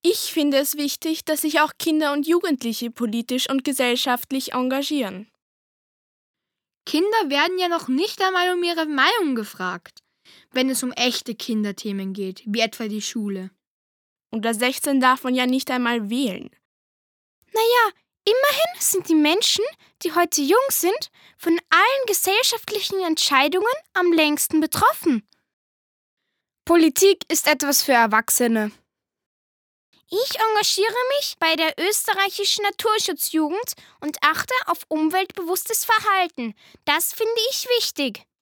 Ich finde es wichtig, dass sich auch Kinder und Jugendliche politisch und gesellschaftlich engagieren. Kinder werden ja noch nicht einmal um ihre Meinung gefragt, wenn es um echte Kinderthemen geht, wie etwa die Schule. Unter 16 darf man ja nicht einmal wählen. Immerhin sind die Menschen, die heute jung sind, von allen gesellschaftlichen Entscheidungen am längsten betroffen. Politik ist etwas für Erwachsene. Ich engagiere mich bei der österreichischen Naturschutzjugend und achte auf umweltbewusstes Verhalten. Das finde ich wichtig.